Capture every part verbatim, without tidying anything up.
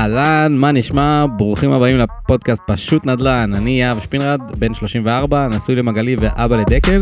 אהלן, מה נשמע? ברוכים הבאים לפודקאסט פשוט נדל"ן. אני יאב שפינרד, בן שלושים וארבע, נשוי למגלי ואבא לדקל.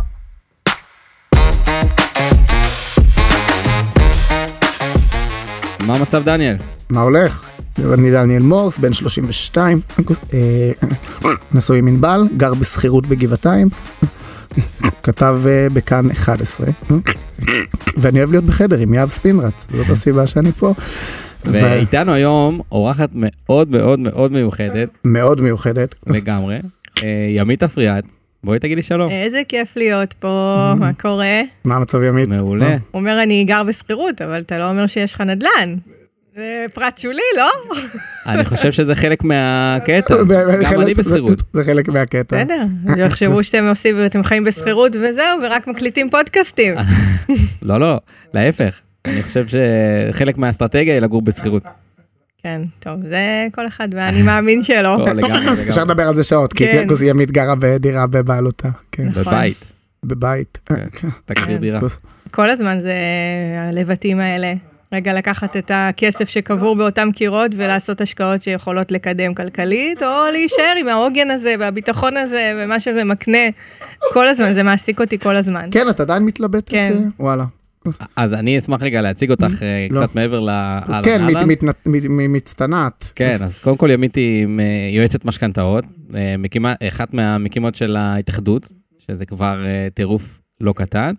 מה המצב, דניאל? מה הולך? אני דניאל מורס, בן שלושים ושתיים, נשוי עם ענבל, גר בסחירות בגבעתיים, כתב בכאן אחת עשרה, ואני אוהב להיות בחדר עם יאב שפינרד, זאת הסיבה שאני פה. ואיתנו היום אורחת מאוד מאוד מאוד מיוחדת. מאוד מיוחדת. לגמרי. ימית אפריאט. בואי תגידי שלום. איזה כיף להיות פה, מה קורה? מה המצב ימית? מעולה. הוא אומר אני גר בסחירות, אבל אתה לא אומר שיש לך נדל"ן. זה פרט שולי, לא? אני חושב שזה חלק מהקטע. גם אני בסחירות. זה חלק מהקטע. בסדר. יחשבו שאתם עושים ואתם חיים בסחירות וזהו, ורק מקליטים פודקאסטים. לא, לא, להפך. אני חושב שחלק מהאסטרטגיה היא לגור בסחירות. כן, טוב, זה כל אחד, ואני מאמין שלא. אפשר לדבר על זה שעות, כי ימית גרה בדירה בבעלותה. בבית. בבית. תקריר דירה. כל הזמן זה הלבטים האלה. רגע לקחת את הכסף שקבור באותם קירות, ולעשות השקעות שיכולות לקדם כלכלית, או להישאר עם העוגן הזה, והביטחון הזה, ומה שזה מקנה. כל הזמן, זה מעסיק אותי כל הזמן. כן, את עדיין מתלבטת? כן. וואלה. אז אני אשמח רגע להציג אותך קצת מעבר להלאה. כן, מצטנת. כן, אז קודם כל ימית היא יועצת משכנתאות, אחת מהמקימות של ההתאחדות, שזה כבר טירוף לא קטן,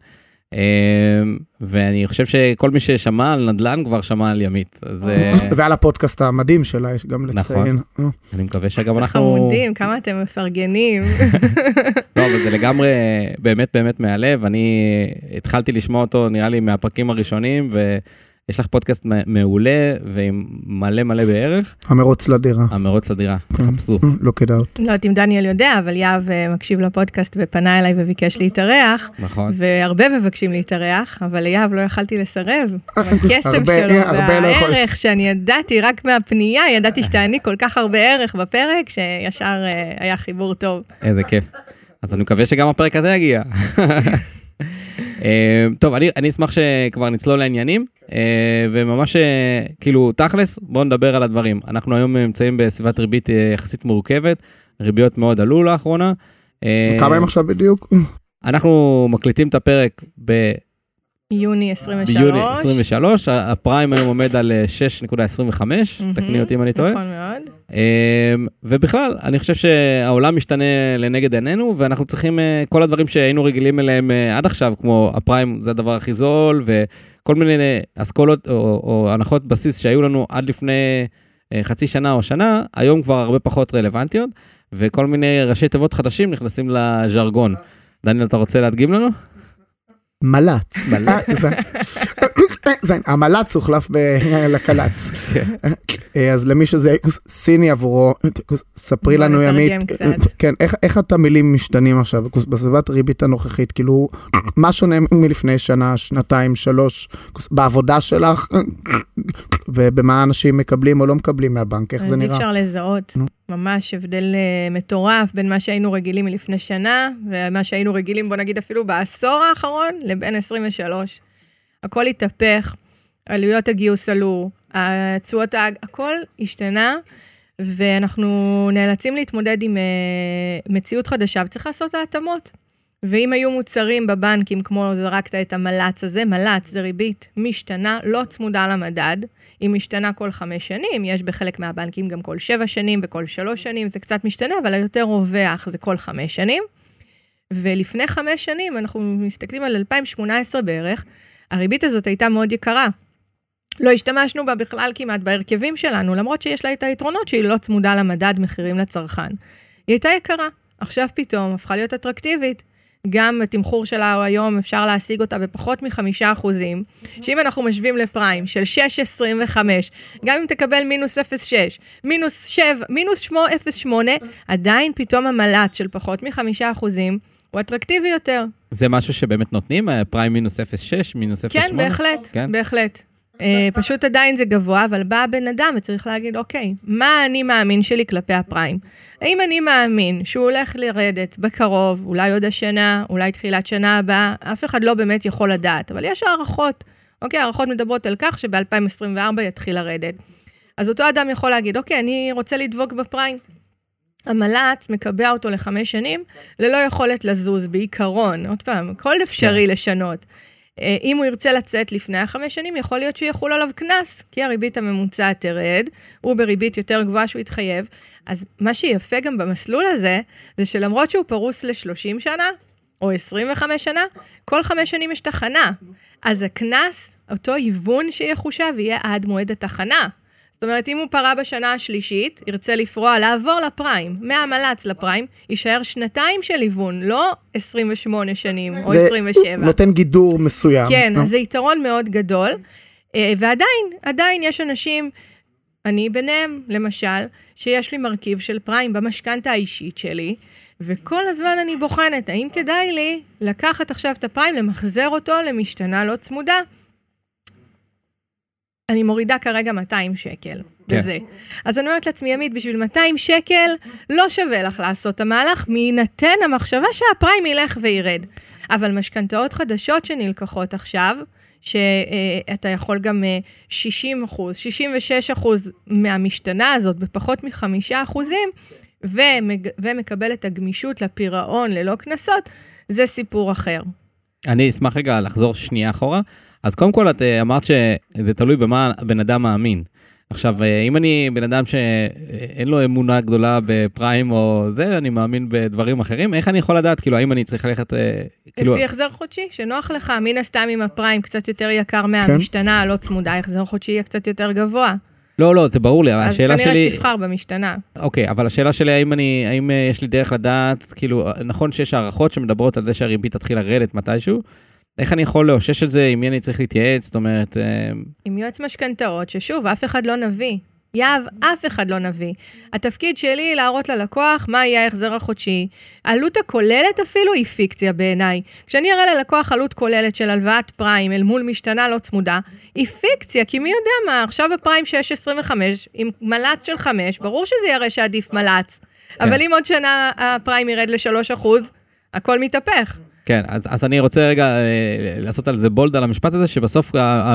ואני חושב שכל מי ששמע על נדל"ן כבר שמע על ימית. ועל הפודקאסט המדהים שלה, יש גם לציין. נכון, אני מקווה שגם אנחנו... חמודים, כמה אתם מפרגנים. לא, אבל זה לגמרי באמת באמת מהלב, אני התחלתי לשמוע אותו נראה לי מהפרקים הראשונים, ויש לך פודקאסט מעולה ועם מלא מלא בערך. המרוץ לדירה. המרוץ לדירה, תחפשו. לא כדאי. לא יודעת אם דניאל יודע, אבל יאב מקשיב לפודקאסט ופנה אליי וביקש להתארח. נכון. והרבה מבקשים להתארח, אבל ליאב לא יכלתי לסרב. הקסם שלו והערך שאני ידעתי רק מהפנייה, ידעתי שתעני כל כך הרבה ערך בפרק, שישר היה חיבור טוב. איזה כיף. אז אני מקווה שגם הפרק הזה יגיע. טוב, אני, אני אשמח שכבר נצלול לעניינים, וממש כאילו תכלס, בואו נדבר על הדברים. אנחנו היום נמצאים בסביבת ריבית יחסית מורכבת, ריביות מאוד עלו לאחרונה. כמה הם עכשיו בדיוק? אנחנו מקליטים את הפרק ב... יוני עשרים ושלוש. ביוני עשרים ושלוש, הפריים היום עומד על שש נקודה עשרים וחמש, תקני אותי אם אני טועה. נכון מאוד. ובכלל, אני חושב שהעולם משתנה לנגד עינינו, ואנחנו צריכים כל הדברים שהיינו רגילים אליהם עד עכשיו, כמו הפריים זה הדבר הכי זול, וכל מיני אסכולות או, או הנחות בסיס שהיו לנו עד לפני חצי שנה או שנה, היום כבר הרבה פחות רלוונטיות, וכל מיני ראשי תיבות חדשים נכנסים לז'רגון. דניאל, אתה רוצה להדגים לנו? מלץ. המלץ הוחלף לקלץ. אז למי שזה סיני עבורו, ספרי לנו ימית, איך את המילים משתנים עכשיו, בסביבת הריבית הנוכחית, כאילו, מה שונה מלפני שנה, שנתיים, שלוש, בעבודה שלך, ובמה אנשים מקבלים או לא מקבלים מהבנק, איך זה נראה? אז אפשר לזהות. ממש הבדל מטורף בין מה שהיינו רגילים מלפני שנה, ומה שהיינו רגילים, בוא נגיד אפילו בעשור האחרון, לבין עשרים ושלוש. הכל התהפך, עלויות הגיוס עלו, הצועות, הכל השתנה, ואנחנו נאלצים להתמודד עם מציאות חדשה, וצריך לעשות ההתאמות. ואם היו מוצרים בבנקים, כמו זרקת את המלץ הזה, מלץ זה ריבית משתנה, לא צמודה למדד, היא משתנה כל חמש שנים, יש בחלק מהבנקים גם כל שבע שנים וכל שלוש שנים, זה קצת משתנה, אבל היותר רווח זה כל חמש שנים. ולפני חמש שנים, אנחנו מסתכלים על אלפיים שמונה עשרה בערך, הריבית הזאת הייתה מאוד יקרה. לא השתמשנו בה בכלל כמעט בהרכבים שלנו, למרות שיש לה את היתרונות שהיא לא צמודה למדד מחירים לצרכן. היא הייתה יקרה, עכשיו פתאום הפכה להיות אטרקטיבית. גם התמחור שלה היום אפשר להשיג אותה בפחות מחמישה אחוזים, שאם אנחנו משווים לפריים של שש נקודה עשרים וחמש, גם אם תקבל מינוס אפס נקודה שש, מינוס שבע, מינוס אפס נקודה שמונה, עדיין פתאום המלט של פחות מחמישה אחוזים, הוא אטרקטיבי יותר. זה משהו שבאמת נותנים, פריים מינוס אפס נקודה שש, מינוס אפס נקודה שמונה? כן, בהחלט, כן? בהחלט. פשוט עדיין זה גבוה, אבל בא בן אדם וצריך להגיד, אוקיי, מה אני מאמין שלי כלפי הפריים? האם אני מאמין שהוא הולך לרדת בקרוב, אולי עוד השנה, אולי תחילת שנה הבאה, אף אחד לא באמת יכול לדעת, אבל יש הערכות, אוקיי, הערכות מדברות על כך שב-אלפיים עשרים וארבע יתחיל לרדת. אז אותו אדם יכול להגיד, אוקיי, אני רוצה לדבוק בפריים. המל"ץ מקבע אותו לחמש שנים, ללא יכולת לזוז, בעיקרון, עוד פעם, כל אפשרי כן. לשנות. אם הוא ירצה לצאת לפני החמש שנים, יכול להיות שיחול עליו כנס, כי הריבית הממוצעת תרד, הוא בריבית יותר גבוהה שהוא יתחייב. אז מה שיפה גם במסלול הזה, זה שלמרות שהוא פרוס ל-שלושים שנה, או עשרים וחמש שנה, כל חמש שנים יש תחנה. אז הכנס, אותו היוון שיחושב, יהיה עד מועד התחנה. זאת אומרת, אם הוא פרה בשנה השלישית, ירצה לפרוע, לעבור לפריים, מהמל"ץ לפריים, יישאר שנתיים של היוון, לא עשרים ושמונה שנים או עשרים ושבע. זה נותן גידור מסוים. כן, אז זה יתרון מאוד גדול, ועדיין, עדיין יש אנשים, אני ביניהם, למשל, שיש לי מרכיב של פריים במשכנתה האישית שלי, וכל הזמן אני בוחנת, האם כדאי לי לקחת עכשיו את הפריים, למחזר אותו למשתנה לא צמודה, אני מורידה כרגע מאתיים שקל בזה. אז אני אומרת לעצמי, ימית, בשביל מאתיים שקל, לא שווה לך לעשות את המהלך, מינתן המחשבה שהפריים ילך וירד. אבל משכנתאות חדשות שנלקחות עכשיו, שאתה יכול גם שישים אחוז, שישים ושש אחוז מהמשתנה הזאת, בפחות מחמישה אחוזים, ומקבל את הגמישות לפירעון ללא כנסות, זה סיפור אחר. אני אשמח רגע לחזור שנייה אחורה. אז קודם כל, את אמרת שזה תלוי במה בן אדם מאמין. עכשיו, אם אני בן אדם שאין לו אמונה גדולה בפריים או זה, אני מאמין בדברים אחרים, איך אני יכול לדעת, כאילו, האם אני צריך ללכת, כאילו... לפי החזר חודשי, שנוח לך, מן הסתם עם הפריים קצת יותר יקר מהמשתנה, לא צמודה, החזר חודשי יהיה קצת יותר גבוה. לא, לא, זה ברור לי, השאלה שלי... אז כנראה שתבחר במשתנה. אוקיי, אבל השאלה שלי, האם אני, האם יש לי דרך לדעת, כאילו, נכון שיש הערכות שמדברות על זה שהריבית תתחיל לרדת מתישהו, איך אני יכול לאושש את זה, עם מי אני צריך להתייעץ, זאת אומרת... עם יועץ משכנתאות, ששוב, אף אחד לא נביא. יאב, אף אחד לא נביא. התפקיד שלי להראות ללקוח מה יהיה ההחזר החודשי. העלות הכוללת אפילו היא פיקציה בעיניי. כשאני אראה ללקוח עלות כוללת של הלוואת פריים אל מול משתנה לא צמודה, היא פיקציה, כי מי יודע מה, עכשיו הפריים שש עשרים וחמש, עם מל"ץ של חמש, ברור שזה יראה שעדיף מל"ץ. כן. אבל אם עוד שנה הפריים ירד ל-שלושה אחוז, הכל מתהפך. כן, אז, אז אני רוצה רגע אה, לעשות על זה בולד על המשפט הזה, שבסוף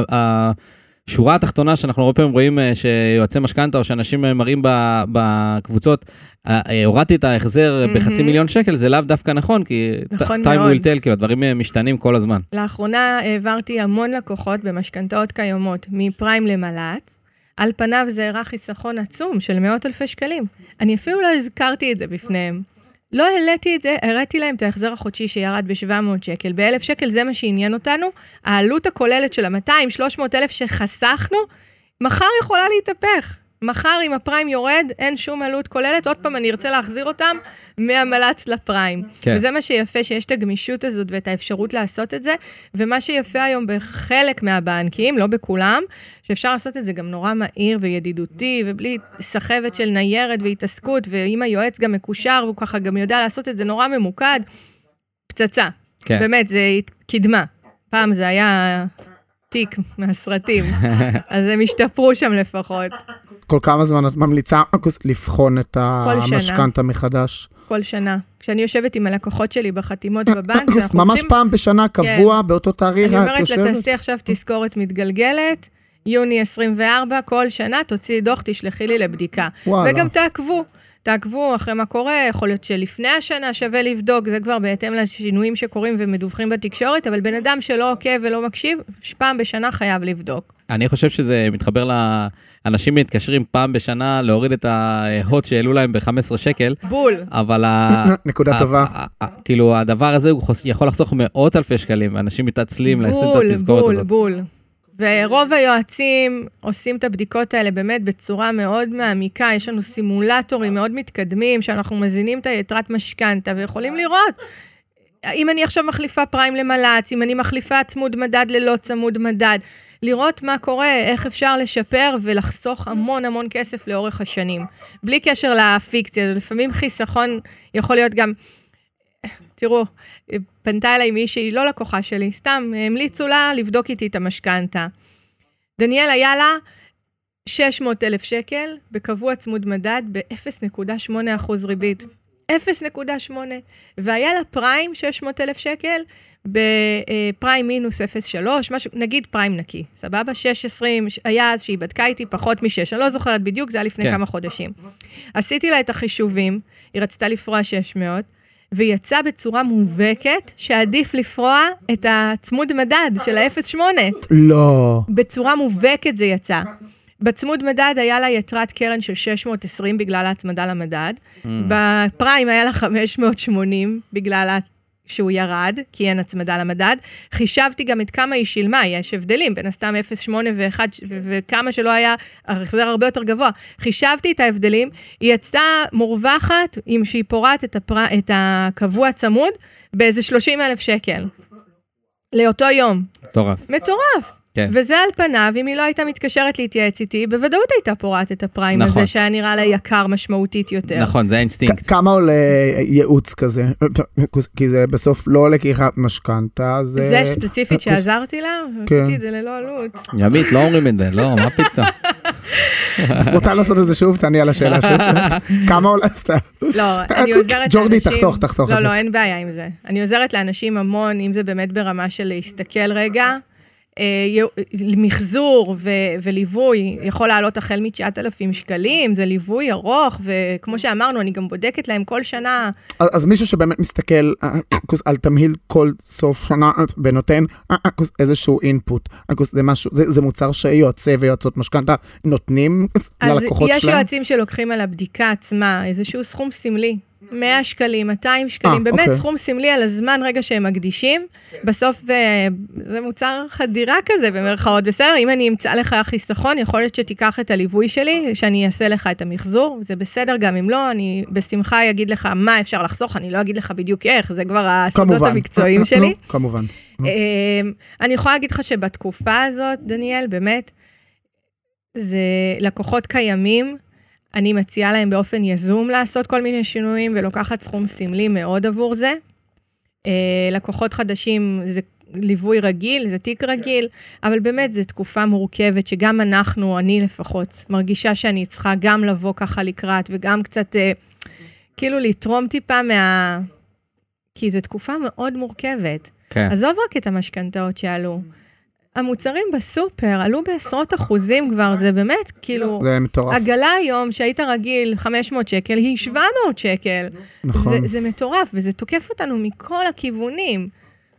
השורה התחתונה שאנחנו הרבה פעמים רואים אה, שיועצי משכנתא, או שאנשים מראים בקבוצות, אה, אה, הורדתי את ההחזר mm-hmm. בחצי מיליון שקל, זה לאו דווקא נכון, כי נכון time will tell, כאילו הדברים משתנים כל הזמן. לאחרונה העברתי המון לקוחות במשכנתאות קיימות, מפריים למל"ץ, על פניו זה הראה חיסכון עצום של מאות אלפי שקלים. אני אפילו לא הזכרתי את זה בפניהם. לא העליתי את זה, הראיתי להם את ההחזר החודשי שירד ב-שבע מאות שקל. ב-אלף שקל זה מה שעניין אותנו. העלות הכוללת של ה-מאתיים שלוש מאות אלף שחסכנו, מחר יכולה להתהפך. מחר אם הפריים יורד, אין שום עלות כוללת. עוד פעם אני ארצה להחזיר אותם מהמל"ץ לפריים. כן. וזה מה שיפה, שיש את הגמישות הזאת ואת האפשרות לעשות את זה. ומה שיפה היום בחלק מהבנקים, לא בכולם, שאפשר לעשות את זה גם נורא מהיר וידידותי, ובלי סחבת של ניירת והתעסקות, ואם היועץ גם מקושר, והוא ככה גם יודע לעשות את זה נורא ממוקד, פצצה. כן. באמת, זה קדמה. פעם זה היה תיק מהסרטים, אז הם השתפרו שם לפחות. כל כמה זמן את ממליצה לבחון את המשכנתא מחדש? כל שנה. כשאני יושבת עם הלקוחות שלי בחתימות בבנק, ממש פעם בשנה קבוע באותו תאריך. אני אומרת לה, תעשי עכשיו תזכורת מתגלגלת, יוני עשרים וארבע, כל שנה תוציאי דוח, תשלחי לי לבדיקה. וגם תעקבו. תעקבו אחרי מה קורה, יכול להיות שלפני השנה שווה לבדוק, זה כבר בהתאם לשינויים שקורים ומדווחים בתקשורת, אבל בן אדם שלא עוקב ולא מקשיב, פעם בשנה חייב לבדוק. אני חושב שזה מתחבר לאנשים מתקשרים פעם בשנה להוריד את ההוט שהעלו להם ב-חמישה עשר שקל. בול. אבל נקודה טובה. כאילו הדבר הזה הוא יכול לחסוך מאות אלפי שקלים, ואנשים מתעצלים לשים את התזכורת הזאת. בול, בול. ורוב היועצים עושים את הבדיקות האלה באמת בצורה מאוד מעמיקה, יש לנו סימולטורים מאוד מתקדמים, שאנחנו מזינים את היתרת משכנתא, ויכולים לראות, אם אני עכשיו מחליפה פריים למל"ץ, אם אני מחליפה צמוד מדד ללא צמוד מדד, לראות מה קורה, איך אפשר לשפר ולחסוך המון המון כסף לאורך השנים. בלי קשר לפיקציה, לפעמים חיסכון יכול להיות גם... תראו, פנתה אליי מישהי, לא לקוחה שלי, סתם, המליצו לה לבדוק איתי את המשכנתא. דניאל היה לה שש מאות אלף שקל, בקבוע צמוד מדד, ב-אפס נקודה שמונה אחוז ריבית. אפס נקודה שמונה. והיה לה פריים שש מאות אלף שקל, בפריים מינוס אפס נקודה שלוש, משהו, נגיד פריים נקי, סבבה? שש עשרים, היה אז שהיא בדקה איתי פחות משש, אני לא זוכרת בדיוק, זה היה לפני כן. כמה חודשים. עשיתי לה את החישובים, היא רצתה לפרוע שש מאות, ויצא בצורה מובהקת שעדיף לפרוע את הצמוד מדד של ה-אפס נקודה שמונה. לא. בצורה מובהקת זה יצא. בצמוד מדד היה לה יתרת קרן של שש מאות ועשרים בגלל ההצמדה למדד. Mm. בפריים היה לה חמש מאות ושמונים בגלל שהוא ירד, כי אין הצמדה למדד. חישבתי גם את כמה היא שילמה, יש הבדלים, בין הסתם אפס נקודה שמונה ו-אחד, וכמה שלא היה, החזר הרבה יותר גבוה. חישבתי את ההבדלים, היא יצאה מורווחת, עם שהיא פורט את, הפר... את הקבוע צמוד, באיזה שלושים אלף שקל. לאותו יום. מטורף. מטורף. כן. וזה על פניו, אם היא לא הייתה מתקשרת להתייעץ איתי, בוודאות הייתה פורט את הפריים נכון. הזה, שהיה נראה לה יקר משמעותית יותר. נכון, זה האינסטינקט. כמה עולה ייעוץ כזה? כי זה בסוף לא לקיחת משכנתה, זה... זה ספציפית שעזרתי לה, עשיתי את זה ללא עלות. ימית, לא אומרים את זה, לא, מה פתאום? רוצה לעשות את זה שוב, תעני על השאלה שוב. כמה עולה סתם? לא, אני עוזרת לאנשים... ג'ורדי, תחתוך, תחתוך את זה. לא, לא, אין בעיה עם זה. אני עוזרת לאנשים המון, אם זה באמת ברמה של להסתכל רגע, מחזור וליווי יכול לעלות החל מ-תשעת אלפים שקלים, זה ליווי ארוך, וכמו שאמרנו, אני גם בודקת להם כל שנה. אז מישהו שבאמת מסתכל על תמהיל כל סוף שנה, ונותן איזשהו אינפוט, זה מוצר שיועצי ויועצות משכנתה נותנים ללקוחות שלהם? אז יש יועצים שלוקחים על הבדיקה עצמה, איזשהו סכום סמלי. מאה שקלים, מאתיים שקלים, באמת אוקיי. סכום סמלי על הזמן רגע שהם מקדישים, בסוף זה, זה מוצר חדירה כזה במרכאות, בסדר, אם אני אמצא לך חיסכון, יכול להיות שתיקח את הליווי שלי, שאני אעשה לך את המחזור, זה בסדר גם אם לא, אני בשמחה אגיד לך מה אפשר לחסוך, אני לא אגיד לך בדיוק איך, זה כבר הסודות המקצועיים שלי. כמובן. אני יכולה להגיד לך שבתקופה הזאת, דניאל, באמת, זה לקוחות קיימים, אני מציעה להם באופן יזום לעשות כל מיני שינויים, ולוקחת סכום סמלי מאוד עבור זה. לקוחות חדשים זה ליווי רגיל, זה תיק רגיל, אבל באמת זו תקופה מורכבת, שגם אנחנו, אני לפחות, מרגישה שאני צריכה גם לבוא ככה לקראת, וגם קצת, כאילו לתרום טיפה מה... כי זו תקופה מאוד מורכבת. כן. עזוב רק את המשכנתאות שעלו. המוצרים בסופר עלו בעשרות אחוזים כבר, זה באמת, כאילו, זה מטורף. עגלה היום שהיית רגיל חמש מאות שקל, היא שבע מאות שקל. נכון. זה, זה מטורף, וזה תוקף אותנו מכל הכיוונים.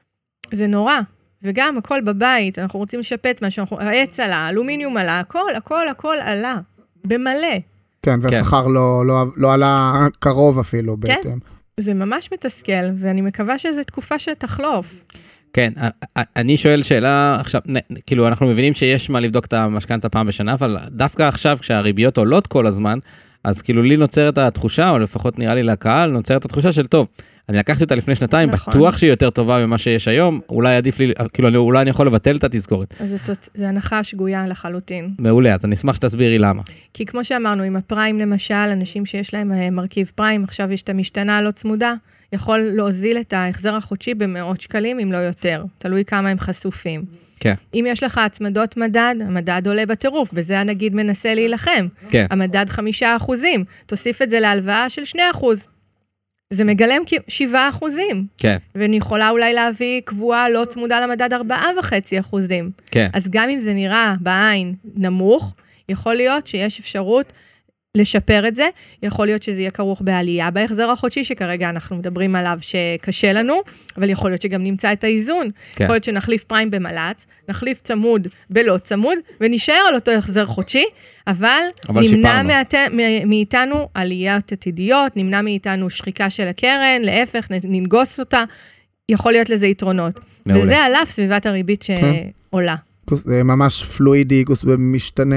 זה נורא. וגם הכל בבית, אנחנו רוצים לשפץ משהו, העץ עלה, אלומיניום עלה, הכל, הכל, הכל עלה. במלא. כן, והשכר כן. לא, לא, לא עלה קרוב אפילו. כן, בעצם. זה ממש מתסכל, ואני מקווה שזו תקופה שתחלוף. כן, אני שואל שאלה, עכשיו, כאילו, אנחנו מבינים שיש מה לבדוק את המשכנתא פעם בשנה, אבל דווקא עכשיו, כשהריביות עולות כל הזמן, אז כאילו לי נוצרת התחושה, או לפחות נראה לי לקהל, נוצרת התחושה של טוב, אני לקחתי אותה לפני שנתיים, נכון. בטוח שהיא יותר טובה ממה שיש היום, אולי עדיף לי, כאילו, אולי אני יכול לבטל את התזכורת. אז זה הנחה שגויה לחלוטין. מעולה, אז אני אשמח שתסבירי למה. כי כמו שאמרנו, עם הפריים למשל, אנשים שיש להם מרכיב פריים, עכשיו יש את המשתנה לא צמודה, יכול להוזיל את ההחזר החודשי במאות שקלים, אם לא יותר. תלוי כמה הם חשופים. כן. אם יש לך הצמדות מדד, המדד עולה בטירוף, בזה הנגיד מנסה להילחם. כן. המדד חמישה אחוזים, תוסיף את זה להלוואה של שני אחוז. זה מגלם שבעה אחוזים. כן. ואני יכולה אולי להביא קבועה לא צמודה למדד ארבעה וחצי אחוזים. כן. אז גם אם זה נראה בעין נמוך, יכול להיות שיש אפשרות לשפר את זה, יכול להיות שזה יהיה כרוך בעלייה בהחזר החודשי, שכרגע אנחנו מדברים עליו שקשה לנו, אבל יכול להיות שגם נמצא את האיזון. כן. יכול להיות שנחליף פריים במלץ, נחליף צמוד בלא צמוד, ונשאר על אותו החזר חודשי, אבל, אבל נמנע מעט, מאיתנו עליות עתידיות, נמנע מאיתנו שחיקה של הקרן, להפך, ננגוס אותה, יכול להיות לזה יתרונות. מעולה. וזה עליו סביבת הריבית שעולה. זה ממש פלואידי, משתנה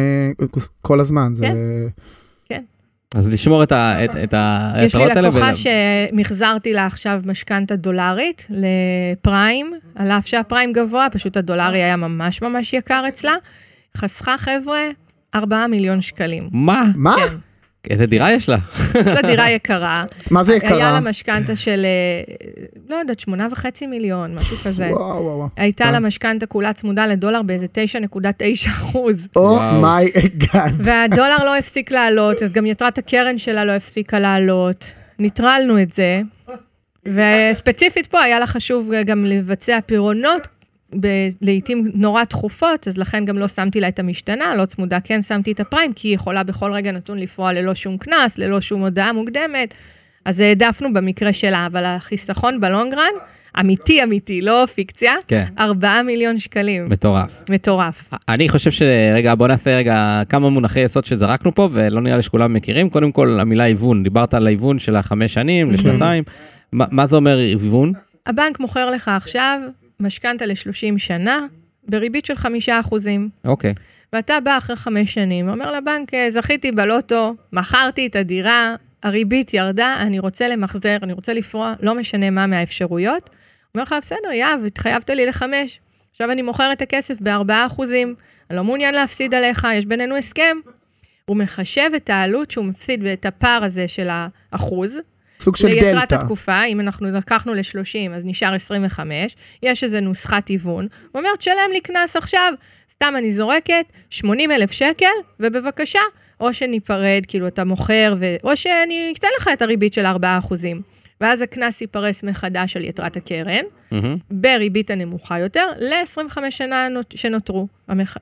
כל הזמן, זה... כן. אז לשמור את ההתראות האלה. יש לי לקוחה שמחזרתי לה עכשיו משכנתא דולרית לפריים, על אף שהפריים גבוה, פשוט הדולרי היה ממש ממש יקר אצלה, חסכה חבר'ה ארבעה מיליון שקלים. מה? מה? כן. איזה דירה יש לה? יש לה דירה יקרה. מה זה יקרה? היה לה משכנתא של, לא יודעת, שמונה וחצי מיליון, משהו כזה. וואו, וואו. הייתה לה משכנתא כולה צמודה לדולר באיזה תשע נקודה תשע אחוז. או מיי גאד. והדולר לא הפסיק לעלות, אז גם יתרת הקרן שלה לא הפסיקה לעלות. ניטרלנו את זה. וספציפית פה היה לה חשוב גם לבצע פירעונות, לעתים נורא תכופות, אז לכן גם לא שמתי לה את המשתנה, לא צמודה, כן שמתי את הפריים, כי היא יכולה בכל רגע נתון לפרוע ללא שום כנס, ללא שום הודעה מוקדמת, אז העדפנו במקרה שלה, אבל החיסכון בלונגרן, אמיתי, אמיתי, לא פיקציה, כן. ארבעה מיליון שקלים. מטורף. מטורף. אני חושב שרגע, בוא נעשה רגע כמה מונחי יסוד שזרקנו פה, ולא נראה לי שכולם מכירים. קודם כל, המילה היוון, דיברת על היוון של החמש שנים, לשנתיים. מה, מה זה אומר היוון? הבנק מוכר לך עכשיו משכנתה ל-שלושים שנה, בריבית של חמישה אחוזים. אוקיי. ואתה בא אחרי חמש שנים, אומר לבנק, זכיתי בלוטו, מכרתי את הדירה, הריבית ירדה, אני רוצה למחזר, אני רוצה לפרוע, לא משנה מה מהאפשרויות. אומר לך, בסדר, יאב, התחייבת לי לחמש. עכשיו אני מוכר את הכסף בארבעה אחוזים, אני לא מעוניין להפסיד עליך, יש בינינו הסכם. הוא מחשב את העלות שהוא מפסיד ואת הפער הזה של האחוז. סוג של דלטה. ליתרת התקופה, אם אנחנו לקחנו ל-שלושים, אז נשאר עשרים וחמש, יש איזו נוסחת היוון. הוא אומר, תשלם לי כנס עכשיו, סתם אני זורקת, שמונים אלף שקל, ובבקשה, או שניפרד, כאילו אתה מוכר, ו... או שאני אתן לך את הריבית של ארבעה אחוזים. ואז הכנס ייפרס מחדש על יתרת הקרן, mm-hmm. בריבית הנמוכה יותר, ל-עשרים וחמש שנה שנותרו. המח...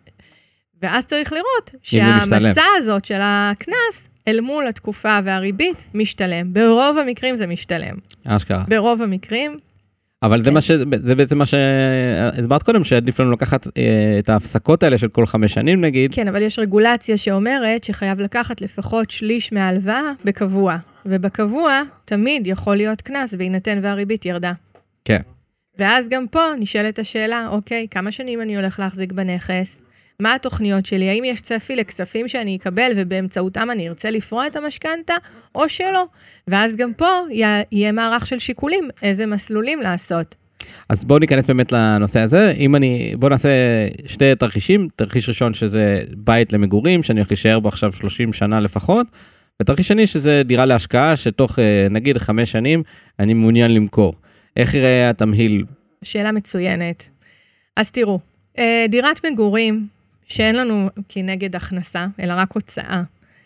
ואז צריך לראות שהמסע הזאת של הכנס, אל מול התקופה והריבית, משתלם. ברוב המקרים זה משתלם. אשכרה. ברוב המקרים. אבל זה, מה ש... זה בעצם מה שהסברת קודם, שעדיף לנו לקחת את ההפסקות האלה של כל חמש שנים, נגיד. כן, אבל יש רגולציה שאומרת שחייב לקחת לפחות שליש מההלוואה בקבוע. ובקבוע תמיד יכול להיות כנס, בהינתן והריבית ירדה. כן. ואז גם פה נשאלת השאלה, אוקיי, כמה שנים אני הולך להחזיק בנכס? מה התוכניות שלי? האם יש צפי לכספים שאני אקבל ובאמצעותם אני ארצה לפרוע את המשכנתה, או שלא? ואז גם פה יהיה מערך של שיקולים, איזה מסלולים לעשות. אז בואו ניכנס באמת לנושא הזה. אם אני, בואו נעשה שתי תרחישים. תרחיש ראשון שזה בית למגורים, שאני הולך להישאר בו עכשיו שלושים שנה לפחות, ותרחיש שני שזה דירה להשקעה, שתוך נגיד חמש שנים אני מעוניין למכור. איך יראה התמהיל? שאלה מצוינת. אז תראו, דירת מגורים, שאין לנו כנגד הכנסה, אלא רק הוצאה,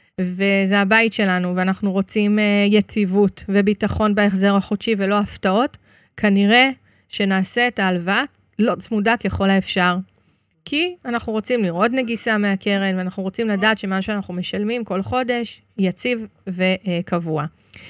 וזה הבית שלנו, ואנחנו רוצים יציבות וביטחון בהחזר החודשי ולא הפתעות, כנראה שנעשה את ההלוואה לא צמודה ככל האפשר, כי אנחנו רוצים לראות נגיסה מהקרן, ואנחנו רוצים לדעת שמה שאנחנו משלמים כל חודש יציב וקבוע.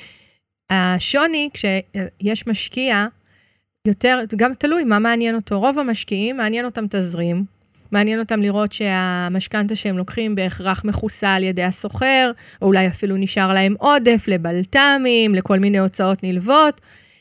השוני, כשיש משקיע, יותר, גם תלוי מה מעניין אותו. רוב המשקיעים מעניין אותם תזרים, מעניין אותם לראות שהמשכנתה שהם לוקחים בהכרח מכוסה על ידי הסוחר, או אולי אפילו נשאר להם עודף לבלת"מים, לכל מיני הוצאות נלוות,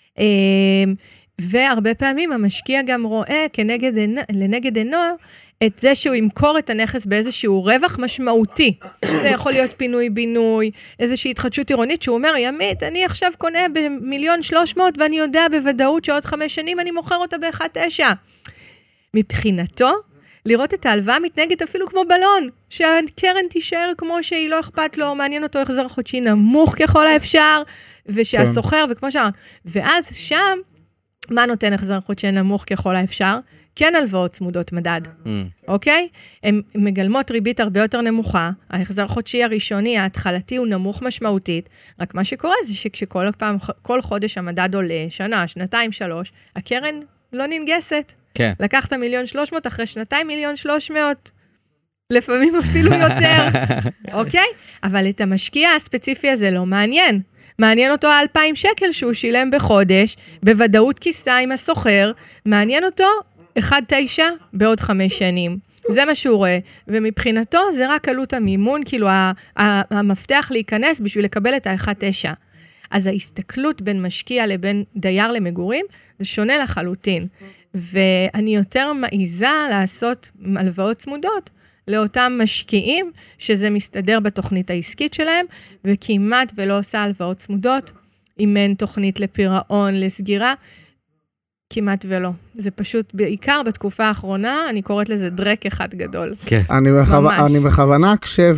והרבה פעמים המשקיע גם רואה כנגד עינו, לנגד עינו את זה שהוא ימכור את הנכס באיזשהו רווח משמעותי. זה יכול להיות פינוי-בינוי, איזושהי התחדשות עירונית, שהוא אומר, ימית, אני עכשיו קונה במיליון שלוש מאות, ואני יודע בוודאות שעוד חמש שנים אני מוכר אותה באחד תשע. מבחינתו, לראות את ההלוואה מתנהגת אפילו כמו בלון, שהקרן תישאר כמו שהיא לא אכפת לו, מעניין אותו החזר חודשי נמוך ככל האפשר, ושהסוחר, וכמו שאמרנו, ואז שם, מה נותן החזר חודשי נמוך ככל האפשר? כן הלוואות צמודות מדד, אוקיי? הן מגלמות ריבית הרבה יותר נמוכה, ההחזר חודשי הראשוני, ההתחלתי הוא נמוך משמעותית, רק מה שקורה זה שכשכל פעם, כל חודש המדד עולה, שנה, שנתיים, שלוש, הקרן לא ננגסת. כן. לקחת מיליון שלוש מאות, אחרי שנתיים מיליון שלוש מאות, לפעמים אפילו יותר, אוקיי? אבל את המשקיע הספציפי הזה לא מעניין. מעניין אותו ה-אלפיים שקל שהוא שילם בחודש, בוודאות כיסה עם הסוחר, מעניין אותו אחד תשע בעוד חמש שנים. זה מה שהוא רואה, ומבחינתו זה רק עלות המימון, כאילו המפתח להיכנס בשביל לקבל את ה-אחד תשע. אז ההסתכלות בין משקיע לבין דייר למגורים, זה שונה לחלוטין. ואני יותר מעיזה לעשות הלוואות צמודות לאותם משקיעים, שזה מסתדר בתוכנית העסקית שלהם, וכמעט ולא עושה הלוואות צמודות, אם אין תוכנית לפירעון, לסגירה, כמעט ולא. זה פשוט, בעיקר בתקופה האחרונה, אני קוראת לזה דרק אחד גדול. כן. אני בכוונה אקשב,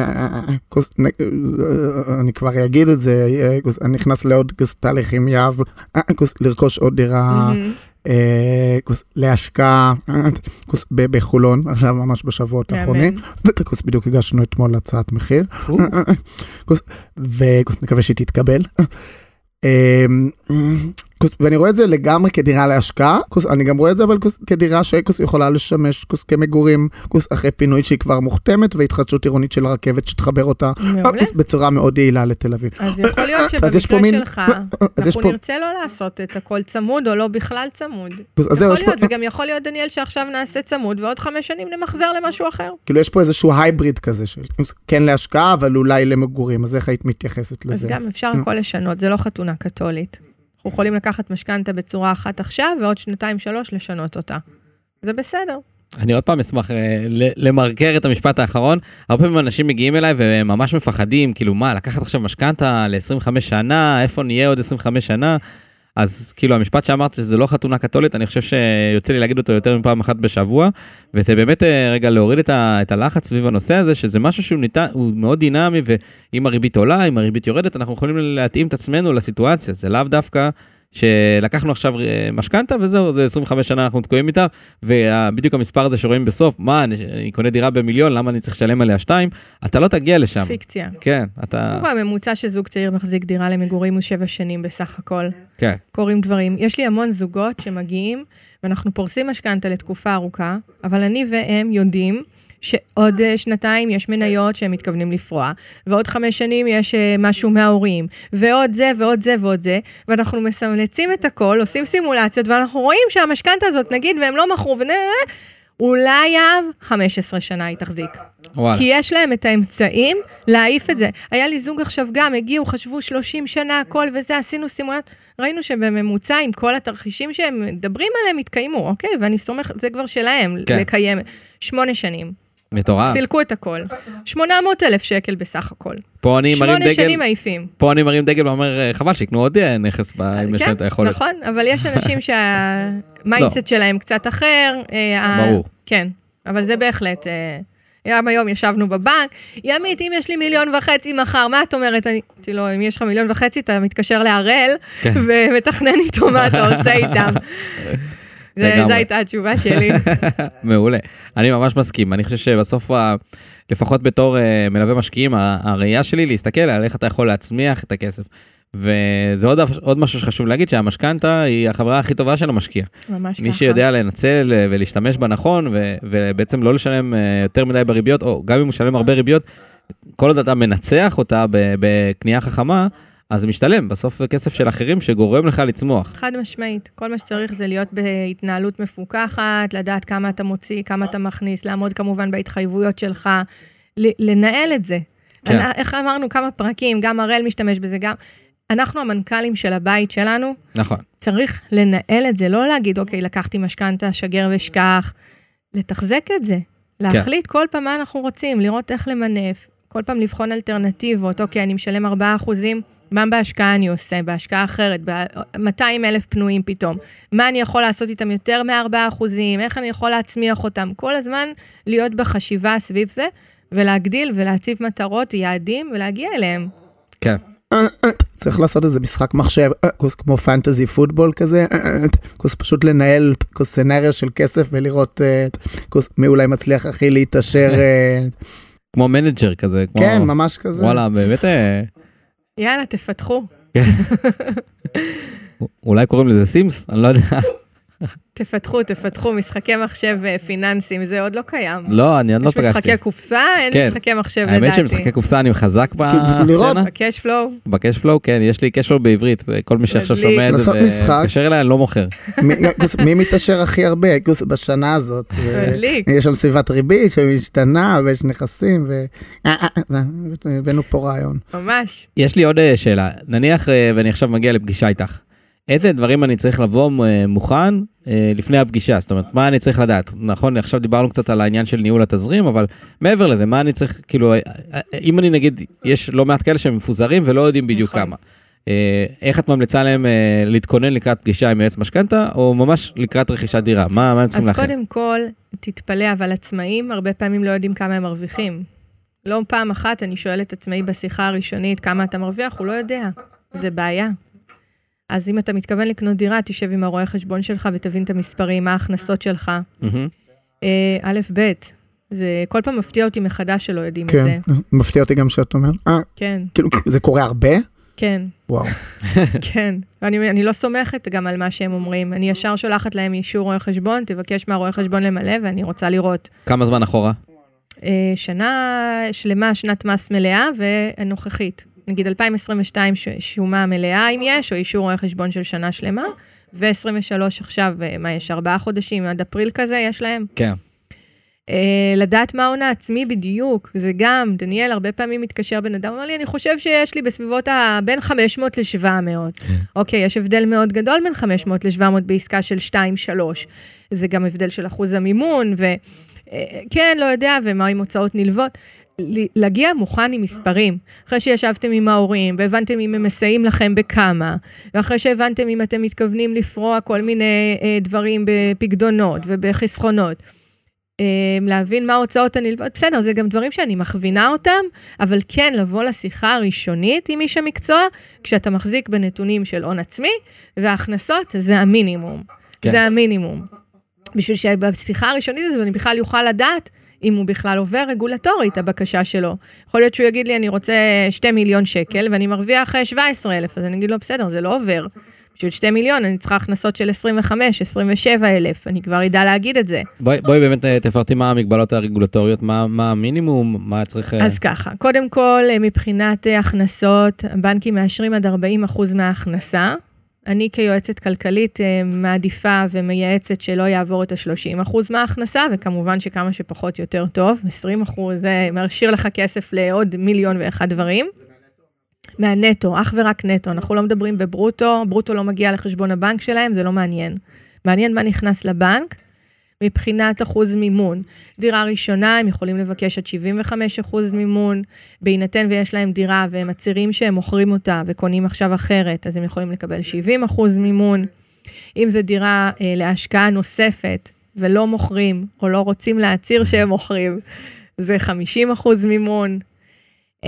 אני כבר אגיד את זה, אני נכנס לעוד תהליכים יאב, לרכוש עוד דירה, להשקעה בחולון, עכשיו ממש בשבועות האחרונים, בדיוק הגשנו אתמול הצעת מחיר, ונקווה שהיא תתקבל. ואני רואה את זה לגמרי כדירה להשקעה, אני גם רואה את זה אבל כדירה שיכולה לשמש כמגורים, אחרי פינוי שהיא כבר מוכתמת, והתחדשות עירונית של הרכבת שתחבר אותה בצורה מאוד יעילה לתל אביב. אז יכול להיות שבמקרה שלך, אנחנו נרצה לא לעשות את הכל צמוד, או לא בכלל צמוד. יכול להיות, וגם יכול להיות, דניאל, שעכשיו נעשה צמוד, ועוד חמש שנים נמחזר למשהו אחר. כאילו יש פה איזשהו הייבריד כזה, כן להשקעה, אבל אולי למגורים, אז איך היית מתייחסת לזה? אז גם אפשר הכל לשנות, זה לא חתונה קתולית. אנחנו יכולים לקחת משכנתה בצורה אחת עכשיו, ועוד שנתיים שלוש לשנות אותה. זה בסדר. אני עוד פעם אשמח למרקר את המשפט האחרון. הרבה פעמים אנשים מגיעים אליי והם ממש מפחדים, כאילו מה, לקחת עכשיו משכנתה ל-עשרים וחמש שנה, איפה נהיה עוד עשרים וחמש שנה? אז כאילו המשפט שאמרת שזה לא חתונה קתולית, אני חושב שיוצא לי להגיד אותו יותר מפעם אחת בשבוע, וזה באמת רגע להוריד את, ה, את הלחץ סביב הנושא הזה, שזה משהו שהוא ניתן, הוא מאוד דינמי, ואם הריבית עולה, אם הריבית יורדת, אנחנו יכולים להתאים את עצמנו לסיטואציה, זה לאו דווקא שלקחנו עכשיו משכנתה, וזהו, זה עשרים וחמש שנה אנחנו תקועים איתה, ובדיוק המספר הזה שרואים בסוף, מה, אני, אני קונה דירה במיליון, למה אני צריך לשלם עליה שתיים? אתה לא תגיע לשם. פיקציה. כן, אתה... הוא הממוצע שזוג צעיר מחזיק דירה למגורים הוא שבע שנים בסך הכל. כן. קוראים דברים. יש לי המון זוגות שמגיעים, ואנחנו פורסים משכנתה לתקופה ארוכה, אבל אני והם יודעים, שעוד שנתיים יש מניות שהם מתכוונים לפרוע, ועוד חמש שנים יש משהו מההורים, ועוד זה ועוד זה ועוד זה, ואנחנו מסמלצים את הכל, עושים סימולציות, ואנחנו רואים שהמשכנתה הזאת, נגיד, והם לא מכרו, ונראה, אולי אב חמש עשרה שנה היא תחזיק. וואלה. כי יש להם את האמצעים להעיף את זה. היה לי זוג עכשיו גם, הגיעו, חשבו שלושים שנה, הכל וזה, עשינו סימולציות, ראינו שבממוצע עם כל התרחישים שהם מדברים עליהם, התקיימו, אוקיי? ואני סומך, זה כבר שלהם, כן. לקיים שמונה שנים. מטורף. סילקו את הכל. שמונה מאות אלף שקל בסך הכל. פה אני מרים דגל. שמונה שנים מעיפים. פה אני מרים דגל ואומר, חבל שיקנו עוד נכס אם יש את היכולת. נכון, אבל יש אנשים שהמיינדסט שלהם קצת אחר. ברור. כן, אבל זה בהחלט. גם היום ישבנו בבנק, ימית, אם יש לי מיליון וחצי מחר, מה את אומרת? אני, תראו, אם יש לך מיליון וחצי, אתה מתקשר להראל, ומתכנן איתו מה אתה עושה איתם. זו הייתה התשובה שלי. מעולה. אני ממש מסכים. אני חושב שבסוף, לפחות בתור מלווה משקיעים, הראייה שלי להסתכל על איך אתה יכול להצמיח את הכסף. וזה עוד, עוד משהו שחשוב להגיד, שהמשכנתה היא החברה הכי טובה של המשקיע. ממש ככה. מי שיודע לנצל ולהשתמש בנכון, ו, ובעצם לא לשלם יותר מדי בריביות, או גם אם הוא משלם הרבה ריביות, כל עוד אתה מנצח אותה בקנייה חכמה, אז זה משתלם, בסוף כסף של אחרים שגורם לך לצמוח. חד משמעית, כל מה שצריך זה להיות בהתנהלות מפוקחת, לדעת כמה אתה מוציא, כמה אתה מכניס, לעמוד כמובן בהתחייבויות שלך, לנהל את זה. כן. איך אמרנו כמה פרקים, גם הראל משתמש בזה, גם... אנחנו המנכ"לים של הבית שלנו, נכון. צריך לנהל את זה, לא להגיד, אוקיי, לקחתי משכנתה, שגר ושכח, לתחזק את זה, להחליט כל פעם מה אנחנו רוצים, לראות איך למנף, כל פעם לבחון אלטרנטיבות, אוקיי, אני משלם ארבעה אחוזים, מה בהשקעה אני עושה, בהשקעה אחרת, ב-מאתיים אלף פנויים פתאום, מה אני יכול לעשות איתם יותר מ-ארבעה אחוזים, איך אני יכול להצמיח אותם, כל הזמן להיות בחשיבה סביב זה, ולהגדיל ולהציב מטרות, יעדים, ולהגיע אליהם. כן. צריך לעשות איזה משחק מחשב, כמו פנטזי פוטבול כזה, פשוט לנהל סצנריה של כסף ולראות מי אולי מצליח הכי להתעשר. כמו מנג'ר כזה. כן, ממש כזה. וואלה, באמת... יאללה, תפתחו. אולי קוראים לזה סימס? אני לא יודע. תפתחו, תפתחו, משחקי מחשב פיננסיים, זה עוד לא קיים. לא, אני עוד לא פגשתי. יש משחקי קופסה, אין משחקי מחשב לדעתי. האמת שמשחקי קופסה אני מחזק בסצנה. בקשפלואו. בקשפלואו, כן, יש לי קשפלואו בעברית, כל מי שעכשיו שומע את זה וקשר אליי, אני לא מוכר. מי מתעשר הכי הרבה בשנה הזאת? יש שם סביבת ריבית שמשתנה, ויש נכסים, והבאנו פה רעיון. ממש. יש לי עוד שאלה, נניח ואני עכשיו מגיע לפגישה איתך. איזה דברים אני צריך לבוא מוכן לפני הפגישה? זאת אומרת, מה אני צריך לדעת? נכון, עכשיו דיברנו קצת על העניין של ניהול התזרים, אבל מעבר לזה, מה אני צריך, כאילו, אם אני נגיד, יש לא מעט כאלה שהם מפוזרים ולא יודעים בדיוק כמה. איך את ממליצה להם להתכונן לקראת פגישה עם יועץ משכנתה, או ממש לקראת רכישת דירה? מה, מה הם צריכים להכין? אז קודם כל, תתפלא, אבל עצמאים הרבה פעמים לא יודעים כמה הם מרוויחים. לא פעם אחת אני שואלת עצמאי בשיחה הראשונית, כמה אתה מרוויח, הוא לא יודע. זה בעיה. אז אם אתה מתכוון לקנות דירה, תשב עם הרואה חשבון שלך ותבין את המספרים, מה ההכנסות שלך. א', ב', זה כל פעם מפתיע אותי מחדש שלא יודעים את זה. כן, מפתיע אותי גם שאת אומרת. כן. כאילו, זה קורה הרבה? כן. וואו. כן. ואני אני לא סומכת גם על מה שהם אומרים. אני ישר שולחת להם אישור רואה חשבון, תבקש מהרואה חשבון למלא, ואני רוצה לראות. כמה זמן אחורה? שנה שלמה, שנת מס מלאה ונוכחית. נגיד אלפיים עשרים ושתיים שומה מלאה אם יש, או אישור רואה חשבון של שנה שלמה, ו-עשרים ושלוש עכשיו, מה יש, ארבעה חודשים, עד אפריל כזה יש להם. כן. לדעת מה העונה עצמי בדיוק, זה גם, דניאל הרבה פעמים מתקשר בן אדם, אומר לי, אני חושב שיש לי בסביבות בין חמש מאות ל-שבע מאות. אוקיי, יש הבדל מאוד גדול בין חמש מאות ל-שבע מאות בעסקה של שתיים שלוש. זה גם הבדל של אחוז המימון, וכן, לא יודע, ומה עם הוצאות נלוות. להגיע מוכן עם מספרים, אחרי שישבתם עם ההורים, והבנתם אם הם מסייעים לכם בכמה, ואחרי שהבנתם אם אתם מתכוונים לפרוע כל מיני דברים בפקדונות ובחסכונות, להבין מה ההוצאות הנלוות, בסדר, זה גם דברים שאני מכווינה אותם, אבל כן לבוא לשיחה הראשונית עם איש המקצוע, כשאתה מחזיק בנתונים של הון עצמי, וההכנסות זה המינימום. כן. זה המינימום. בשביל שבשיחה הראשונית הזו אני בכלל יוכל לדעת, אם הוא בכלל עובר רגולטורית, הבקשה שלו. יכול להיות שהוא יגיד לי, אני רוצה שתי מיליון שקל, ואני מרוויח שבע עשרה אלף, אז אני אגיד לו, בסדר, זה לא עובר. בשביל שתי מיליון, אני צריכה הכנסות של עשרים וחמש, עשרים ושבע אלף, אני כבר ידע להגיד את זה. בואי, בואי באמת תפרטי מה המגבלות הרגולטוריות, מה, מה המינימום, מה צריך... אז ככה, קודם כל, מבחינת הכנסות, הבנקים מאשרים עד ארבעים אחוז מההכנסה, אני כיועצת כלכלית מעדיפה ומייעצת שלא יעבור את ה-שלושים אחוז מההכנסה, וכמובן שכמה שפחות יותר טוב, עשרים אחוז זה מאשיר לך כסף לעוד מיליון ואחד דברים. מהנטו, אך ורק נטו, אנחנו לא מדברים בברוטו, ברוטו לא מגיע לחשבון הבנק שלהם, זה לא מעניין. מעניין מה נכנס לבנק, מבחינת אחוז מימון. דירה ראשונה, הם יכולים לבקש עד שבעים וחמישה אחוז מימון, בהינתן ויש להם דירה, והם מצהירים שהם מוכרים אותה, וקונים עכשיו אחרת, אז הם יכולים לקבל שבעים אחוז מימון. אם זו דירה אה, להשקעה נוספת, ולא מוכרים, או לא רוצים להצהיר שהם מוכרים, זה חמישים אחוז מימון. אה,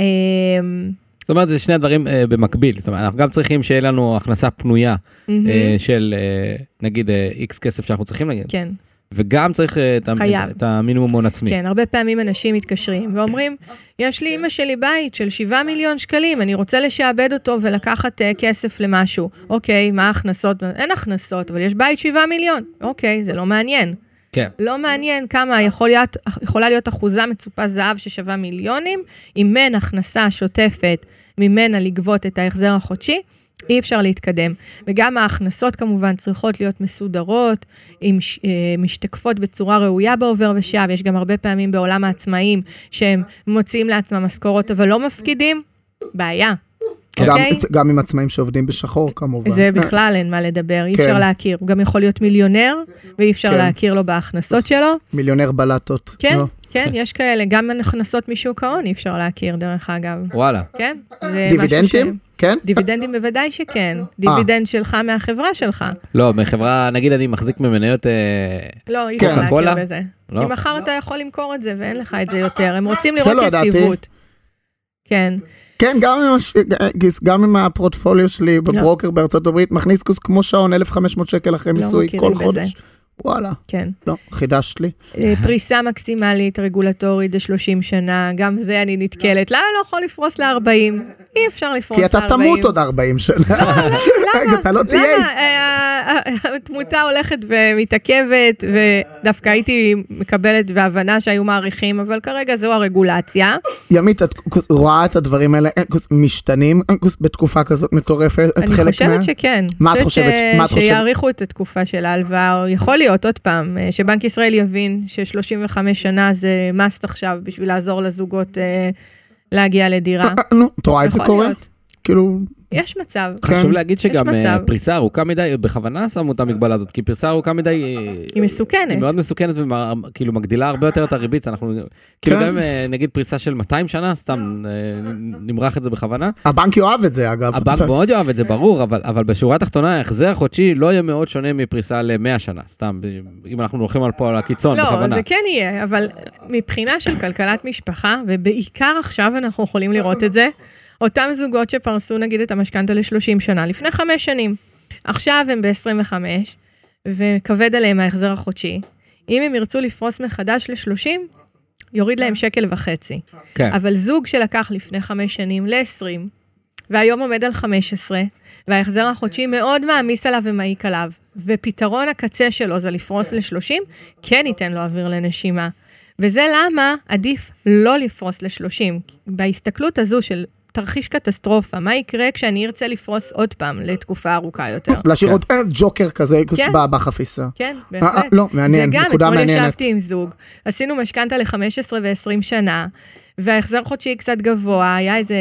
זאת אומרת, זה שני הדברים אה, במקביל. זאת אומרת, אנחנו גם צריכים שיהיה לנו הכנסה פנויה, mm-hmm. אה, של, אה, נגיד, אה, איקס כסף שאנחנו צריכים להגיד. כן. וגם צריך את, את המינימום הון עצמי. כן, הרבה פעמים אנשים מתקשרים ואומרים, יש לי אמא שלי בית של שבעה מיליון שקלים, אני רוצה לשעבד אותו ולקחת uh, כסף למשהו. אוקיי, מה ההכנסות? אין הכנסות, אבל יש בית שבעה מיליון. אוקיי, זה לא מעניין. כן. לא מעניין כמה יכול להיות, יכולה להיות אחוזה מצופה זהב ששווה מיליונים, אם מן הכנסה שוטפת ממנה לגבות את ההחזר החודשי, אי אפשר להתקדם. וגם ההכנסות כמובן צריכות להיות מסודרות, עם, משתקפות בצורה ראויה בעובר ושב, יש גם הרבה פעמים בעולם העצמאים, שהם מוציאים לעצמם משכורות, אבל לא מפקידים, בעיה. גם, גם עם עצמאים שעובדים בשחור כמובן. זה בכלל אין מה לדבר, אי אפשר להכיר. הוא גם יכול להיות מיליונר, ואי אפשר להכיר לו בהכנסות שלו. מיליונר בלטות. כן, כן, יש כאלה. גם הכנסות משוק ההון אי אפשר להכיר, דרך אגב. וואלה. כן. דיבידנדים? כן? דיבידנדים בוודאי שכן. דיבידנד שלך מהחברה שלך. לא, מחברה, נגיד אני מחזיק ממניות לא, אי אפשר להכיר בזה. אם מחר אתה יכול למכור את זה, ואין לך את זה יותר. הם רוצים לראות יציבות. כן. כן, גם עם הפורטפוליו שלי בברוקר בארצות הברית, מכניס כמו שעון אלף וחמש מאות שקל אחרי מיסוי כל חודש. וואלה. כן. לא, חידשת לי. פריסה מקסימלית, רגולטורית, שלושים שנה, גם זה אני נתקלת. למה לא יכול לפרוס ל-ארבעים? אי אפשר לפרוס ל-ארבעים. כי אתה תמות עוד ארבעים שנה. למה? אתה לא תהיה. למה? התמותה הולכת ומתעכבת, ודווקא הייתי מקבלת בהבנה שהיו מעריכים, אבל כרגע זו הרגולציה. ימית, את רואה את הדברים האלה, משתנים בתקופה כזאת מטורפת? אני חושבת שכן. מה את חושבת? שיעריכו את התקופה של ההלוואה, יכול להיות עוד פעם, שבנק ישראל יבין ש-שלושים וחמש שנה זה מאסט עכשיו, בשביל לעזור לזוגות להגיע לדירה. נו, את רואה את זה קורה? כאילו... יש מצב. חשוב להגיד שגם פריסה ארוכה מדי, בכוונה שמו את המגבלה הזאת, כי פריסה ארוכה מדי... היא מסוכנת. היא מאוד מסוכנת, וכאילו מגדילה הרבה יותר את הריבית, אנחנו... כאילו גם נגיד פריסה של מאתיים שנה, סתם נמרח את זה בכוונה. הבנק יאהב את זה, אגב. הבנק מאוד יאהב את זה, ברור, אבל בשורה התחתונה, ההחזר החודשי לא יהיה מאוד שונה מפריסה ל-מאה שנה, סתם, אם אנחנו הולכים על פה על הקיצון, בכוונה. לא, זה כן יהיה, אבל מבחינה של כלכלת משפחה, ובעיקר עכשיו אנחנו יכולים לראות את זה, אותם זוגות שפרסו נגיד את המשכנתה ל-שלושים שנה, לפני חמש שנים. עכשיו הם ב-עשרים וחמש, וכבד עליהם ההחזר החודשי. אם הם ירצו לפרוס מחדש ל-שלושים, יוריד להם שקל וחצי. כן. אבל זוג שלקח לפני חמש שנים ל-עשרים, והיום עומד על חמש עשרה, וההחזר החודשי מאוד מעמיס עליו ומעיק עליו, ופתרון הקצה שלו זה לפרוס ל-שלושים, כן ייתן לו אוויר לנשימה. וזה למה עדיף לא לפרוס ל-שלושים. בהסתכלות הזו של תרחיש קטסטרופה, מה יקרה כשאני ארצה לפרוס עוד פעם לתקופה ארוכה יותר? להשאיר עוד ג'וקר כזה בחפיסה. כן, בהחלט. לא, מעניין, נקודה מעניינת. וגם אתמול ישבתי עם זוג, עשינו משכנתה ל-חמש עשרה ו-עשרים שנה, וההחזר חודשי קצת גבוה, היה איזה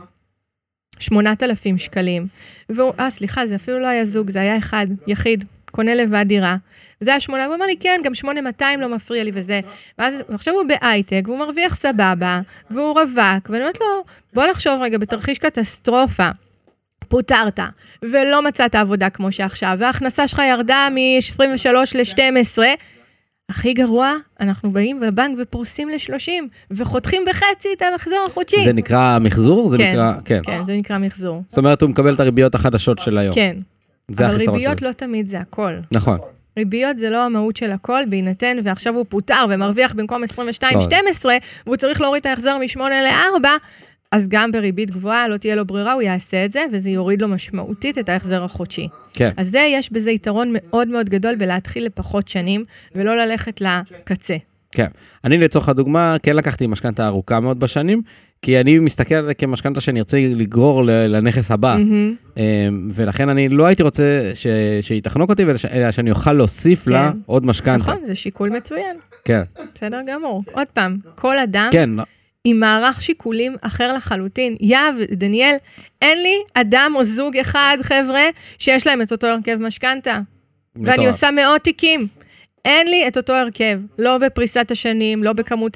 שמונת אלפים שקלים. והוא, אה, סליחה, זה אפילו לא היה זוג, זה היה אחד, יחיד, קונה לבד דירה. וזה היה שמונה, והוא אמר לי, כן, גם שמונה מאתיים לא מפריע לי וזה. ואז עכשיו הוא בהייטק, והוא מרוויח סבבה, והוא רווק, ואני אומרת לו, בוא נחשוב רגע בתרחיש קטסטרופה. פוטרת, ולא מצאת עבודה כמו שעכשיו, וההכנסה שלך ירדה מ-עשרים ושלוש ל-שתים עשרה, הכי גרוע, אנחנו באים לבנק ופורסים ל-שלושים, וחותכים בחצי את המחזור החודשי. זה נקרא מחזור? זה כן, נקרא, כן. כן, זה נקרא מחזור. זאת אומרת, הוא מקבל את הריביות החדשות של היום. כן. זה אבל החיסרון ריביות שלו. לא תמיד זה הכל. נכון. ריביות זה לא המהות של הכל, בהינתן, ועכשיו הוא פוטר ומרוויח במקום עשרים ושתיים שתים עשרה, והוא צריך להוריד את ההחזר מ-שמונה ל-ארבע, אז גם בריבית גבוהה לא תהיה לו ברירה, הוא יעשה את זה, וזה יוריד לו משמעותית את ההחזר החודשי. כן. אז זה, יש בזה יתרון מאוד מאוד גדול בלהתחיל לפחות שנים, ולא ללכת לקצה. כן. אני לצורך הדוגמה, כן לקחתי משכנתה ארוכה מאוד בשנים, כי אני מסתכל על זה כמשכנתה שאני ארצה לגרור לנכס הבא, ולכן אני לא הייתי רוצה שהיא תחנוק אותי, אלא שאני אוכל להוסיף לה עוד משכנתה. נכון, זה שיקול מצוין. כן. בסדר גמור. עוד פעם, כל אדם כן. עם מערך שיקולים אחר לחלוטין. יאב, דניאל, אין לי אדם או זוג אחד, חבר'ה, שיש להם את אותו הרכב משכנתה. ואני עושה מאות תיקים. אין לי את אותו הרכב, לא בפריסת השנים, לא בכמות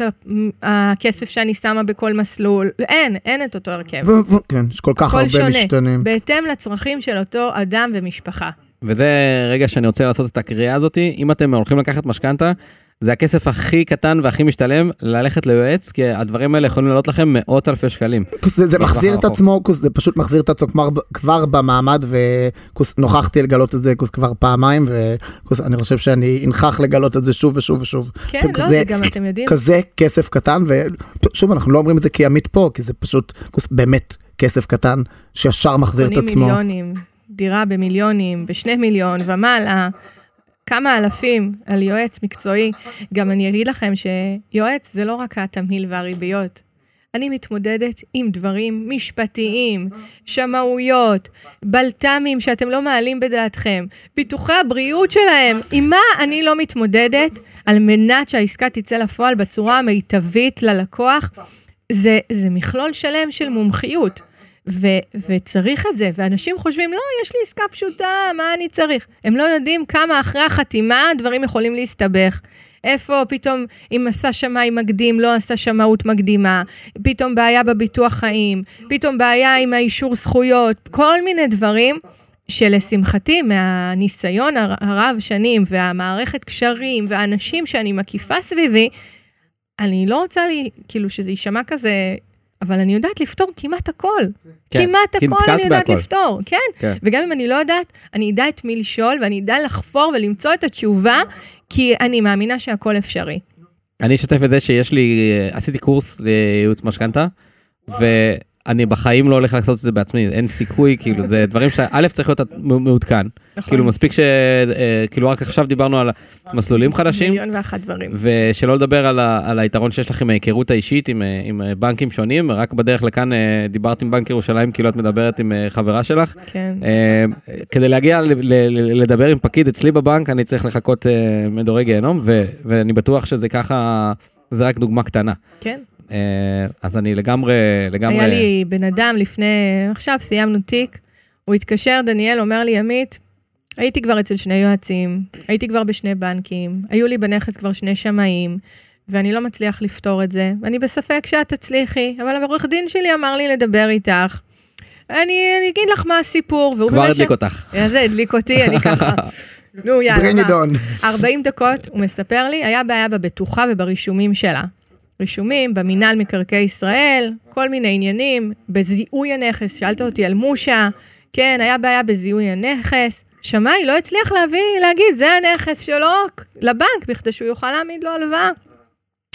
הכסף שאני שמה בכל מסלול, אין, אין את אותו הרכב. כן, יש כל כך הרבה משתנים. בהתאם לצרכים של אותו אדם ומשפחה. וזה רגע שאני רוצה לעשות את הקריאה הזאת, אם אתם הולכים לקחת משכנתה, זה הכסף הכי קטן והכי משתלם ללכת ליועץ, כי הדברים האלה יכולים לעלות לכם מאות אלפי שקלים. זה, זה מחזיר את עצמו, זה פשוט מחזיר את עצמו כבר, כבר במעמד, ונוכחתי לגלות את זה כבר פעמיים, ואני חושב שאני אנחח לגלות את זה שוב ושוב ושוב. כן, לא, כזה, זה גם אתם יודעים. כזה כסף קטן, ושוב, אנחנו לא אומרים את זה כי עמית פה, כי זה פשוט באמת כסף קטן, שישר מחזיר את עצמו. מיליונים, דירה במיליונים, בשני מיליון ומעלה, כמה אלפים על יועץ מקצועי. גם אני אגיד לכם שיועץ זה לא רק התמהיל והריביות. אני מתמודדת עם דברים משפטיים, שמאויות, בלתמים שאתם לא מעלים בדעתכם, ביטוחי הבריאות שלהם. עם מה אני לא מתמודדת על מנת שהעסקה תצא לפועל בצורה המיטבית ללקוח? זה, זה מכלול שלם של מומחיות. ו- וצריך את זה, ואנשים חושבים, לא, יש לי עסקה פשוטה, מה אני צריך? הם לא יודעים כמה אחרי החתימה דברים יכולים להסתבך. איפה פתאום, אם עשה שמאי מקדים, לא עשה שמאות מקדימה, פתאום בעיה בביטוח חיים, פתאום בעיה עם האישור זכויות, כל מיני דברים שלשמחתי, מהניסיון הרב שנים, והמערכת קשרים, והאנשים שאני מקיפה סביבי, אני לא רוצה לי, כאילו שזה יישמע כזה, אבל אני יודעת לפתור כמעט הכל. כן. כמעט הכל אני יודעת בהכל. לפתור, כן? כן. וגם אם אני לא יודעת, אני אדע את מי לשאול, ואני אדע לחפור ולמצוא את התשובה, כי אני מאמינה שהכל אפשרי. אני אשתף את זה שיש לי, עשיתי קורס לייעוץ משכנתה, ואני בחיים לא הולך לעשות את זה בעצמי, אין סיכוי, כאילו, זה דברים שא' צריך להיות מעודכן. נכון. כאילו, מספיק ש... כאילו, רק עכשיו דיברנו על מסלולים חדשים. מיליון ואחת דברים. ושלא לדבר על, ה... על היתרון שיש לכם מהיכרות האישית עם, עם בנקים שונים, רק בדרך לכאן דיברת עם בנק ירושלים, כאילו את מדברת עם חברה שלך. כן. כדי להגיע ל... ל... לדבר עם פקיד אצלי בבנק, אני צריך לחכות מדורי גיהנום, ו... ואני בטוח שזה ככה, זה רק דוגמה קטנה. כן. אז אני לגמרי, לגמרי... היה לי בן אדם לפני, עכשיו סיימנו תיק, הוא התקשר, דניאל אומר לי, עמית, הייתי כבר אצל שני יועצים, הייתי כבר בשני בנקים, היו לי בנכס כבר שני שמאים, ואני לא מצליח לפתור את זה, ואני בספק שאת תצליחי, אבל העורך דין שלי אמר לי לדבר איתך, אני, אני אגיד לך מה הסיפור, כבר הדליק אותך. זה הדליק אותי, אני ככה. נו, יאללה. ארבעים דקות, הוא מספר לי, היה בעיה בבטוחה וברישומים שלה. רישומים במינהל מקרקעי ישראל, כל מיני עניינים, בזיהוי הנכס, שאלת אותי על מושה, כן, היה בעיה בזיהוי הנכס, שמאי לא הצליח להביא, להגיד, זה הנכס שלו לבנק, בכדי שהוא יוכל להעמיד לו הלוואה.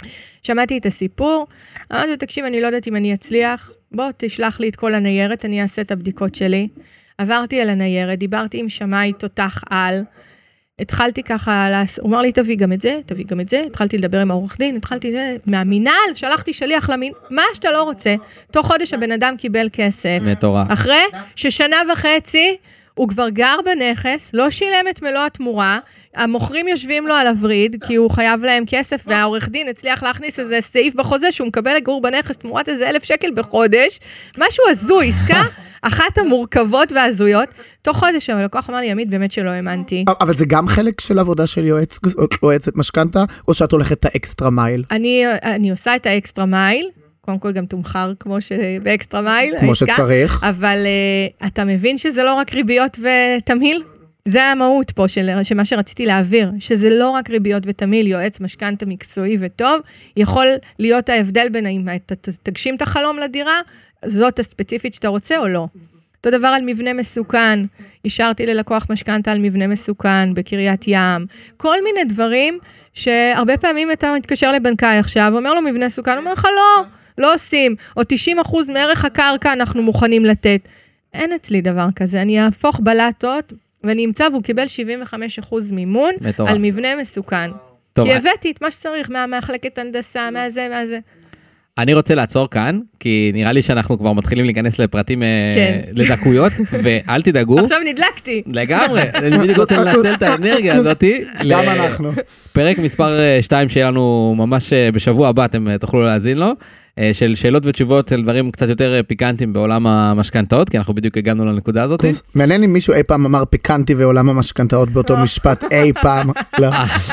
שמעתי את הסיפור, אמרתי, תקשיב, אני לא יודעת אם אני אצליח, בוא תשלח לי את כל הניירת, אני אעשה את הבדיקות שלי. עברתי על הניירת, דיברתי עם שמאי תותח על, התחלתי ככה, הוא אמר לי, תביא גם את זה, תביא גם את זה, התחלתי לדבר עם העורך דין, התחלתי את זה, מהמינהל, שלחתי שליח למין, מה שאתה לא רוצה, תוך חודש הבן אדם קיבל כסף. מטורף. אחרי ששנה וחצי, הוא כבר גר בנכס, לא שילם את מלוא התמורה, המוכרים יושבים לו על הוריד, כי הוא חייב להם כסף, והעורך דין הצליח להכניס איזה סעיף בחוזה, שהוא מקבל לגור בנכס תמורת איזה אלף שקל בחודש, משהו הזוי, עסקה, אחת המורכבות והזויות, תוך חודש, הלקוח אמר לי, עמית, באמת שלא האמנתי. אבל זה גם חלק של עבודה של יועץ, יועצת משכנתה, או שאת הולכת את האקסטרה מייל? אני, אני עושה את האקסטרה מייל, קודם כל גם תומחר כמו שבאקסטרה מייל. כמו שצריך. אבל uh, אתה מבין שזה לא רק ריביות ותמהיל? זה המהות פה של, של מה שרציתי להעביר, שזה לא רק ריביות ותמהיל, יועץ משכנתה מקצועי וטוב, יכול להיות ההבדל בין האם תגשים את החלום לדירה, זאת הספציפית שאתה רוצה או לא. אותו דבר על מבנה מסוכן, השארתי ללקוח משכנתה על מבנה מסוכן בקריית ים, כל מיני דברים שהרבה פעמים אתה מתקשר לבנקאי עכשיו, אומר לו מבנה מסוכן, הוא אומר לך לא, לא עושים, או תשעים אחוז מערך הקרקע אנחנו מוכנים לתת. אין אצלי דבר כזה, אני אהפוך בלטות, ואני אמצא, והוא קיבל שבעים וחמישה אחוז מימון, מטורף. על מבנה מסוכן. טוב, כי הבאתי את מה שצריך, מהמחלקת הנדסה, מהזה, מהזה. אני רוצה לעצור כאן, כי נראה לי שאנחנו כבר מתחילים להיכנס לפרטים כן. לדקויות, ואל תדאגו. עכשיו נדלקתי. לגמרי, אני בדיוק רוצה לנצל את האנרגיה הזאת. גם אנחנו. פרק מספר שתיים שיהיה לנו ממש בשבוע הבא, אתם תוכלו להאזין לו, של שאלות ותשובות של דברים קצת יותר פיקנטיים בעולם המשכנתאות, כי אנחנו בדיוק הגענו לנקודה הזאת. מעניין אם מישהו אי פעם אמר פיקנטי ועולם המשכנתאות באותו משפט, אי פעם. לא.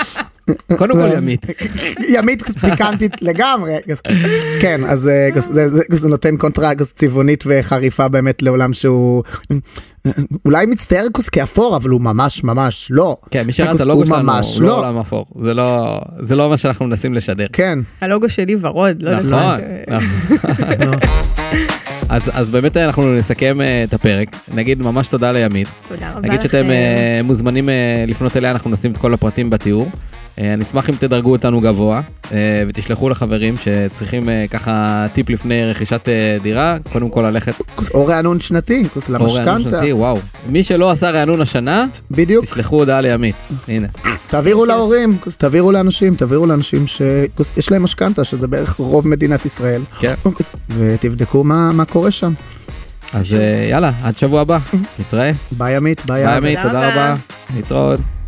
קודם כל ימית. ימית פיקנטית לגמרי. כן, אז זה נותן קונטרה צבעונית וחריפה באמת לעולם שהוא אולי מצטער כאפור, אבל הוא ממש ממש לא. כן, מי שראה את הלוגו שלנו הוא לא עולם אפור. זה לא מה שאנחנו מנסים לשדר. כן. הלוגו שלי ורוד, לא נכון. אז באמת אנחנו נסכם את הפרק. נגיד ממש תודה לימית. תודה רבה לכם. נגיד שאתם מוזמנים לפנות אליה, אנחנו נשים את כל הפרטים בתיאור. אני אשמח אם תדרגו אותנו גבוה, ותשלחו לחברים שצריכים ככה טיפ לפני רכישת דירה, קודם כל ללכת... או רענון שנתי, למשכנתה. או רענון שנתי, וואו. מי שלא עשה רענון השנה, בדיוק. תשלחו הודעה לימית. הנה. תעבירו להורים, תעבירו לאנשים, תעבירו לאנשים שיש להם משכנתה, שזה בערך רוב מדינת ישראל. כן. ותבדקו מה קורה שם. אז יאללה, עד שבוע הבא. נתראה. ביי עמית, ביי. ביי עמית, תודה רבה. להתראות.